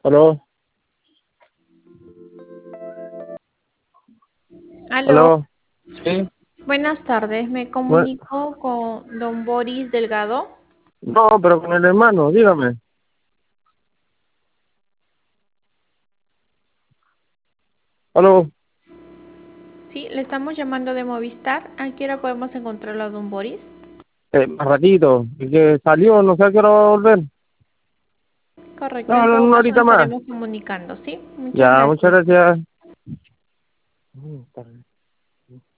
Aló, Aló, aló, sí, buenas tardes. Me bueno, comunico con don Boris Delgado. no, pero con el hermano, dígame. Aló, Sí, le estamos llamando de Movistar. ¿A qué hora podemos encontrarlo a don Boris? más ratito, y que salió, no sé a qué hora va a volver. Correcto, No, en no, todo una caso nos horita más. estaremos comunicando, ¿sí? Muchas Ya, muchas gracias. gracias.